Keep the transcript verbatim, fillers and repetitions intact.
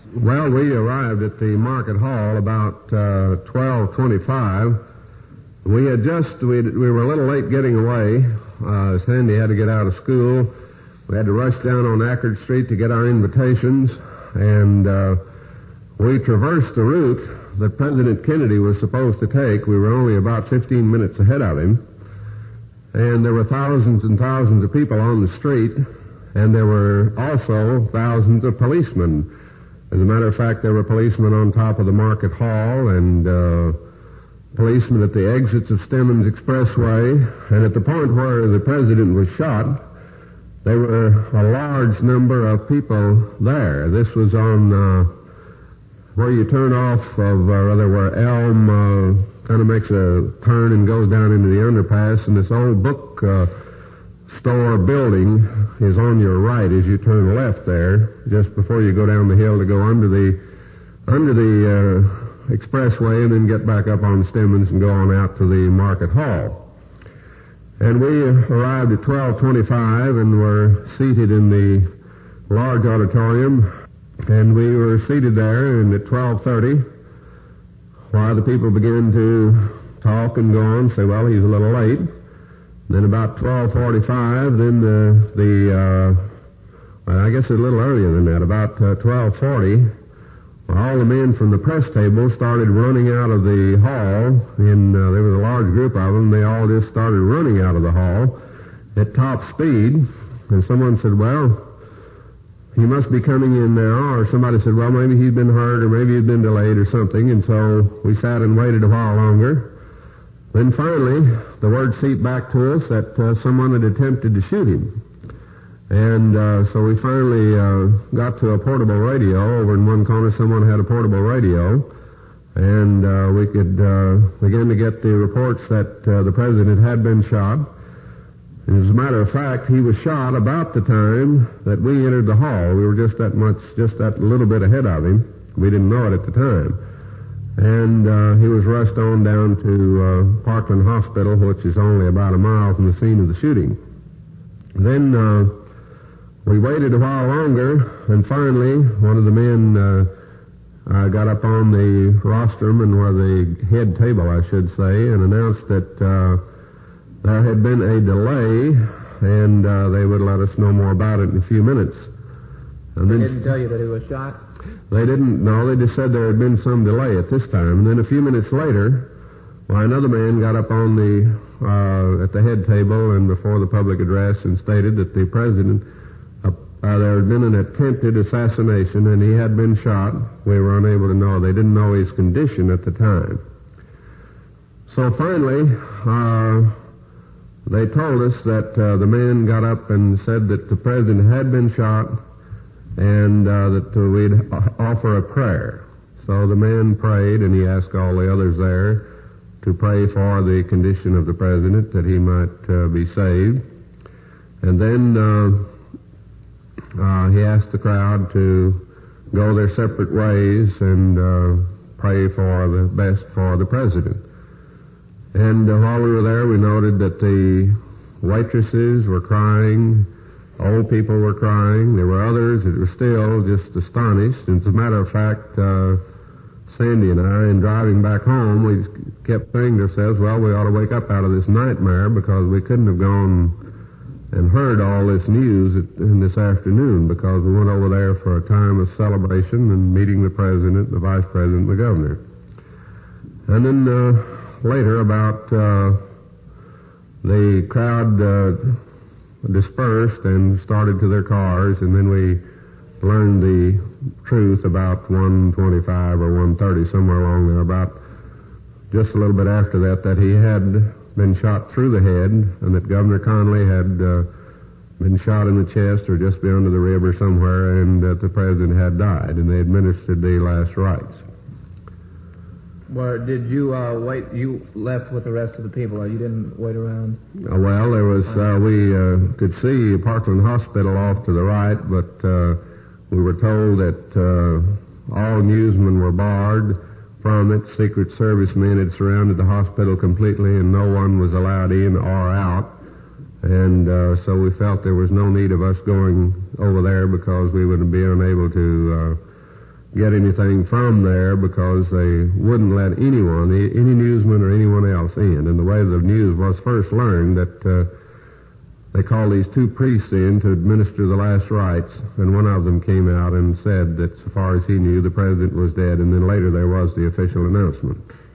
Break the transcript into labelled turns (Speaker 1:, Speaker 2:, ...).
Speaker 1: Well, we arrived at the market hall about uh, twelve twenty-five. We had just, we we were a little late getting away. Uh, Sandy had to get out of school. We had to rush down on Ackerd Street to get our invitations, and uh, we traversed the route that President Kennedy was supposed to take. We were only about fifteen minutes ahead of him, and there were thousands and thousands of people on the street, and there were also thousands of policemen. As a matter of fact, there were policemen on top of the market hall and uh, policemen at the exits of Stemmons Expressway, and at the point where the president was shot, there were a large number of people there. This was on uh, where you turn off of, uh, rather, where Elm uh, kind of makes a turn and goes down into the underpass, and this old book uh, store building is on your right as you turn left there, just before you go down the hill to go under the under the uh, expressway and then get back up on Stemmons and go on out to the market hall. And we arrived at twelve twenty-five and were seated in the large auditorium, and we were seated there, and at twelve thirty, while the people began to talk and go on, say, well, he's a little late. Then about twelve forty-five, then the, the uh, well, I guess a little earlier than that, about uh, twelve forty, all the men from the press table started running out of the hall. In uh, there was a large group of them. They all just started running out of the hall at top speed. And someone said, well, he must be coming in now. Or somebody said, well, maybe he'd been hurt or maybe he'd been delayed or something. And so we sat and waited a while longer. Then finally, the word seeped back to us that uh, someone had attempted to shoot him. And uh, so we finally uh, got to a portable radio. Over in one corner, someone had a portable radio. And uh, we could uh, begin to get the reports that uh, the president had been shot. And as a matter of fact, he was shot about the time that we entered the hall. We were just that much, just that little bit ahead of him. We didn't know it at the time. And uh, he was rushed on down to uh, Parkland Hospital, which is only about a mile from the scene of the shooting. Then uh, we waited a while longer, and finally one of the men uh, uh, got up on the rostrum, and where the head table, I should say, and announced that uh, there had been a delay, and uh, they would let us know more about it in a few minutes.
Speaker 2: And they then, didn't tell you that he was shot?
Speaker 1: They didn't know. They just said there had been some delay at this time. And then a few minutes later, well, another man got up on the uh, at the head table and before the public address and stated that the president, uh, uh, there had been an attempted assassination and he had been shot. We were unable to know. They didn't know his condition at the time. So finally, uh, they told us that uh, the man got up and said that the president had been shot, and uh, that uh, we'd offer a prayer. So the man prayed, and he asked all the others there to pray for the condition of the president, that he might uh, be saved. And then uh, uh, he asked the crowd to go their separate ways and uh, pray for the best for the president. And uh, while we were there, we noted that the waitresses were crying, old people were crying. There were others that were still just astonished. And as a matter of fact, uh, Sandy and I, in driving back home, we kept saying to ourselves, well, we ought to wake up out of this nightmare, because we couldn't have gone and heard all this news in this afternoon, because we went over there for a time of celebration and meeting the president, the vice president, and the governor. And then uh, later, about uh, the crowd Uh, dispersed and started to their cars, and then we learned the truth about one twenty-five or one thirty, somewhere along there, about just a little bit after that, that he had been shot through the head, and that Governor Conley had uh, been shot in the chest or just beyond the rib or somewhere, and that the president had died, and they administered the last rites.
Speaker 2: Well, did you uh, wait? You left with the rest of the people, or you didn't wait around?
Speaker 1: Uh, well, there was. Uh, we uh, could see Parkland Hospital off to the right, but uh, we were told that uh, all newsmen were barred from it. Secret Service men had surrounded the hospital completely, and no one was allowed in or out. And uh, so we felt there was no need of us going over there, because we would be unable to uh, get anything from there because they wouldn't let anyone, any newsman or anyone else in. And the way the news was first learned that uh, they called these two priests in to administer the last rites, and one of them came out and said that so far as he knew, the president was dead, and then later there was the official announcement.